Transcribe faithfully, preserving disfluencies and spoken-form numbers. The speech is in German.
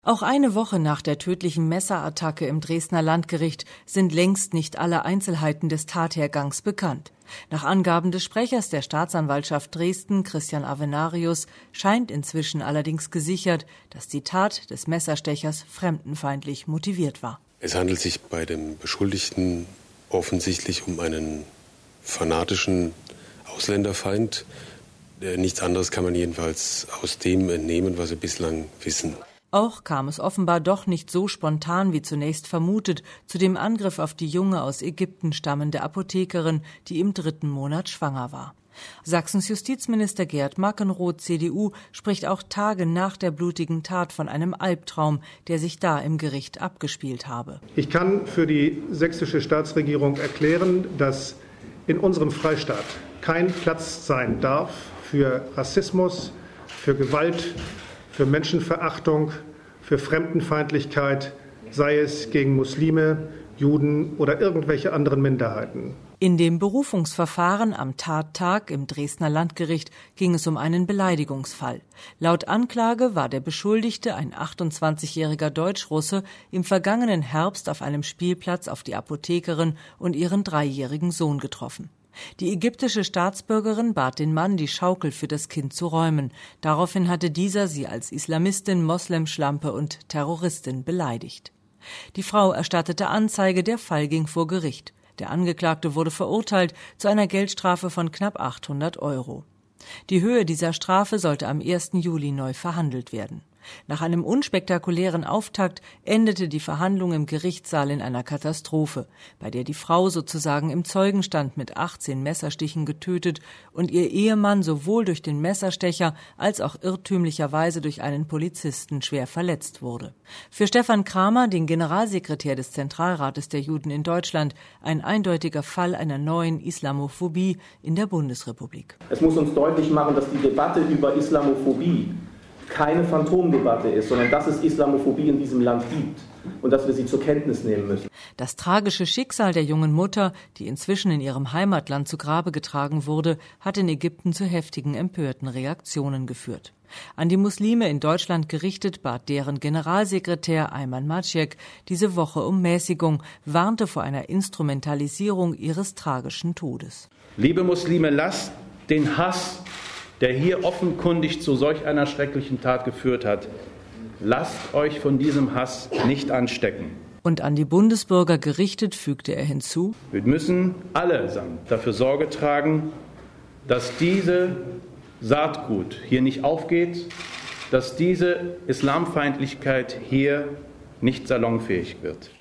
Auch eine Woche nach der tödlichen Messerattacke im Dresdner Landgericht sind längst nicht alle Einzelheiten des Tathergangs bekannt. Nach Angaben des Sprechers der Staatsanwaltschaft Dresden, Christian Avenarius, scheint inzwischen allerdings gesichert, dass die Tat des Messerstechers fremdenfeindlich motiviert war. Es handelt sich bei dem Beschuldigten offensichtlich um einen fanatischen Ausländerfeind. Nichts anderes kann man jedenfalls aus dem entnehmen, was wir bislang wissen. Auch kam es offenbar doch nicht so spontan wie zunächst vermutet zu dem Angriff auf die junge aus Ägypten stammende Apothekerin, die im dritten Monat schwanger war. Sachsens Justizminister Gerd Mackenroth, C D U, spricht auch Tage nach der blutigen Tat von einem Albtraum, der sich da im Gericht abgespielt habe. Ich kann für die sächsische Staatsregierung erklären, dass in unserem Freistaat kein Platz sein darf für Rassismus, für Gewalt, für Menschenverachtung, für Fremdenfeindlichkeit, sei es gegen Muslime, Juden oder irgendwelche anderen Minderheiten. In dem Berufungsverfahren am Tattag im Dresdner Landgericht ging es um einen Beleidigungsfall. Laut Anklage war der Beschuldigte, ein achtundzwanzigjähriger Deutschrusse, im vergangenen Herbst auf einem Spielplatz auf die Apothekerin und ihren dreijährigen Sohn getroffen. Die ägyptische Staatsbürgerin bat den Mann, die Schaukel für das Kind zu räumen. Daraufhin hatte dieser sie als Islamistin, Moslemschlampe und Terroristin beleidigt. Die Frau erstattete Anzeige, der Fall ging vor Gericht. Der Angeklagte wurde verurteilt zu einer Geldstrafe von knapp achthundert Euro. Die Höhe dieser Strafe sollte am ersten Juli neu verhandelt werden. Nach einem unspektakulären Auftakt endete die Verhandlung im Gerichtssaal in einer Katastrophe, bei der die Frau sozusagen im Zeugenstand mit achtzehn Messerstichen getötet und ihr Ehemann sowohl durch den Messerstecher als auch irrtümlicherweise durch einen Polizisten schwer verletzt wurde. Für Stefan Kramer, den Generalsekretär des Zentralrates der Juden in Deutschland, ein eindeutiger Fall einer neuen Islamophobie in der Bundesrepublik. Es muss uns deutlich machen, dass die Debatte über Islamophobie keine Phantomdebatte ist, sondern dass es Islamophobie in diesem Land gibt und dass wir sie zur Kenntnis nehmen müssen. Das tragische Schicksal der jungen Mutter, die inzwischen in ihrem Heimatland zu Grabe getragen wurde, hat in Ägypten zu heftigen, empörten Reaktionen geführt. An die Muslime in Deutschland gerichtet, bat deren Generalsekretär Ayman Maciek diese Woche um Mäßigung, warnte vor einer Instrumentalisierung ihres tragischen Todes. Liebe Muslime, lasst den Hass, der hier offenkundig zu solch einer schrecklichen Tat geführt hat, lasst euch von diesem Hass nicht anstecken. Und an die Bundesbürger gerichtet fügte er hinzu: Wir müssen allesamt dafür Sorge tragen, dass diese Saatgut hier nicht aufgeht, dass diese Islamfeindlichkeit hier nicht salonfähig wird.